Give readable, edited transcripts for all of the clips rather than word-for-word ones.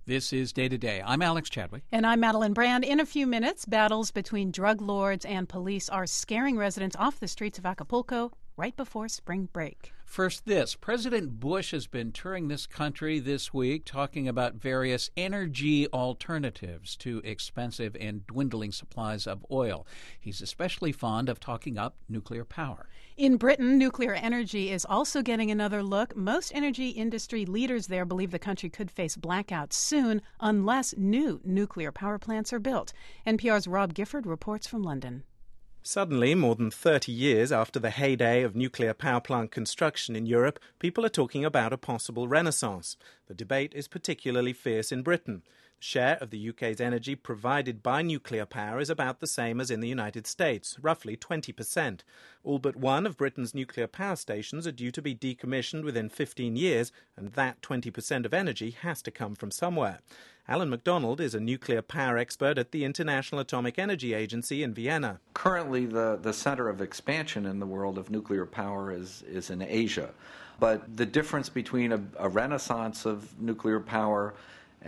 This is Day to Day. I'm Alex Chadwick. And I'm Madeline Brand. In a few minutes, battles between drug lords and police are scaring residents off the streets of Acapulco right before spring break. First, this. President Bush has been touring this country this week talking about various energy alternatives to expensive and dwindling supplies of oil. He's especially fond of talking up nuclear power. In Britain, nuclear energy is also getting another look. Most energy industry leaders there believe the country could face blackouts soon unless new nuclear power plants are built. NPR's Rob Gifford reports from London. Suddenly, more than 30 years after the heyday of nuclear power plant construction in Europe, people are talking about a possible renaissance. The debate is particularly fierce in Britain. The share of the UK's energy provided by nuclear power is about the same as in the United States, roughly 20%. All but one of Britain's nuclear power stations are due to be decommissioned within 15 years, and that 20% of energy has to come from somewhere. Alan MacDonald is a nuclear power expert at the International Atomic Energy Agency in Vienna. Currently, the center of expansion in the world of nuclear power is in Asia. But the difference between a renaissance of nuclear power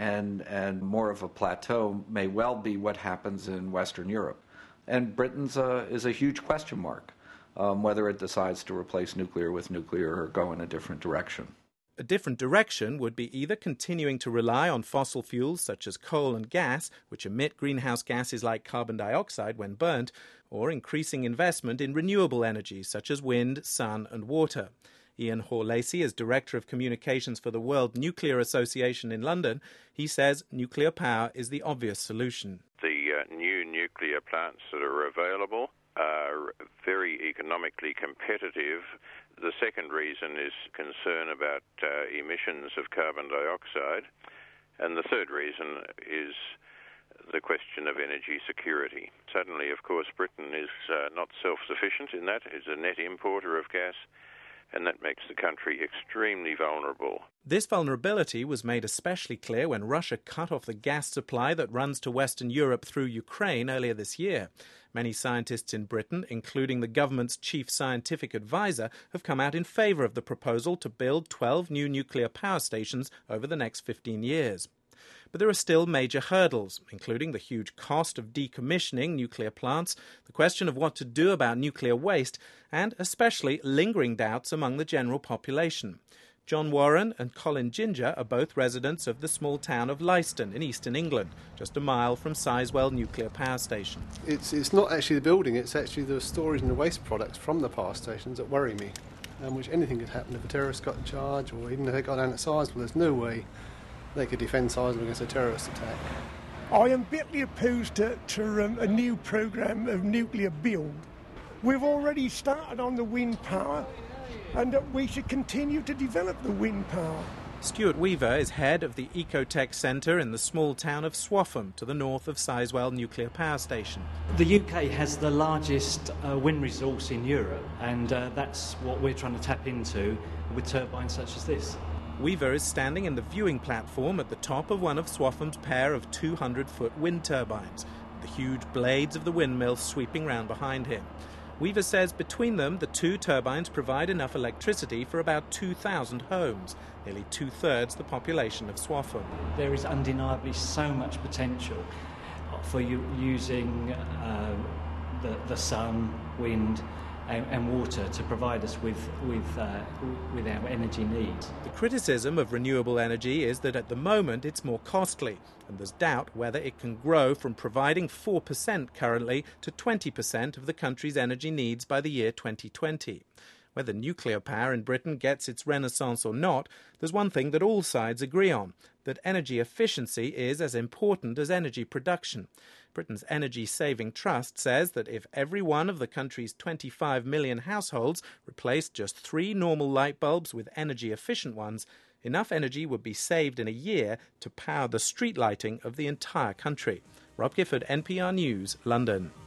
and more of a plateau may well be what happens in Western Europe. And Britain's is a huge question mark, whether it decides to replace nuclear with nuclear or go in a different direction. A different direction would be either continuing to rely on fossil fuels such as coal and gas, which emit greenhouse gases like carbon dioxide when burnt, or increasing investment in renewable energies such as wind, sun and water. Ian Hoare-Lacy is Director of Communications for the World Nuclear Association in London. He says nuclear power is the obvious solution. The new nuclear plants that are available are very economically competitive. The second reason is concern about emissions of carbon dioxide. And the third reason is the question of energy security. Suddenly, of course, Britain is not self-sufficient in that. It's a net importer of gas, and that makes the country extremely vulnerable. This vulnerability was made especially clear when Russia cut off the gas supply that runs to Western Europe through Ukraine earlier this year. Many scientists in Britain, including the government's chief scientific advisor, have come out in favour of the proposal to build 12 new nuclear power stations over the next 15 years. But there are still major hurdles, including the huge cost of decommissioning nuclear plants, the question of what to do about nuclear waste, and especially lingering doubts among the general population. John Warren and Colin Ginger are both residents of the small town of Leiston in eastern England, just a mile from Sizewell nuclear power station. It's not actually the building, it's actually the storage and the waste products from the power stations that worry me, which anything could happen if a terrorist got in charge, or even if they got down at Sizewell. There's no way they could defend Sizewell against a terrorist attack. I am bitterly opposed to a new programme of nuclear build. We've already started on the wind power, and we should continue to develop the wind power. Stuart Weaver is head of the Ecotech Centre in the small town of Swaffham, to the north of Sizewell nuclear power station. The UK has the largest wind resource in Europe, and that's what we're trying to tap into with turbines such as this. Weaver is standing in the viewing platform at the top of one of Swaffham's pair of 200-foot wind turbines, the huge blades of the windmill sweeping round behind him. Weaver says between them, the two turbines provide enough electricity for about 2,000 homes, nearly two-thirds the population of Swaffham. There is undeniably so much potential for using the sun, wind and water to provide us with our energy needs. The criticism of renewable energy is that at the moment it's more costly, and there's doubt whether it can grow from providing 4% currently to 20% of the country's energy needs by the year 2020. Whether nuclear power in Britain gets its renaissance or not, there's one thing that all sides agree on, that energy efficiency is as important as energy production. Britain's Energy Saving Trust says that if every one of the country's 25 million households replaced just 3 normal light bulbs with energy-efficient ones, enough energy would be saved in a year to power the street lighting of the entire country. Rob Gifford, NPR News, London.